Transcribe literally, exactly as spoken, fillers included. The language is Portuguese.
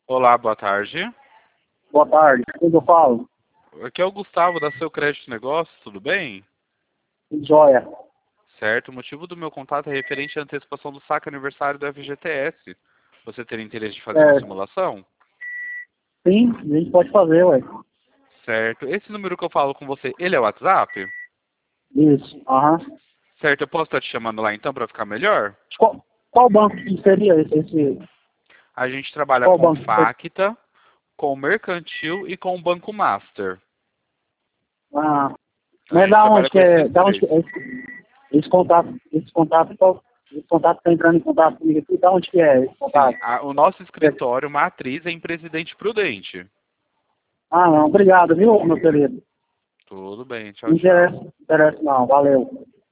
Olá, boa tarde. Boa tarde, quem eu falo? Aqui é o Gustavo da Seu Crédito Negócio, tudo bem? Joia. Certo, o motivo do meu contato é referente à antecipação do saque aniversário do F G T S. Você teria interesse de fazer uma É, simulação? sim, a gente pode fazer, ué. Certo. Esse número que eu falo com você, ele é o WhatsApp? Isso, aham. Certo, eu posso estar te chamando lá então para ficar melhor? Qual, qual banco que seria esse, esse? A gente trabalha Qual com banco que seria? Facta, com Mercantil e com Banco Master. Ah, A mas gente da trabalha onde que com é? esses Da onde três. que é esse, esse contato? Esse contato, qual- esse contato tá entrando em contato comigo aqui, da onde que é esse Sim, contato? a- o nosso escritório matriz é em Presidente Prudente. Ah, não, obrigado, viu, meu querido? Tudo bem, tchau, Não interessa, tchau. não interessa não, valeu.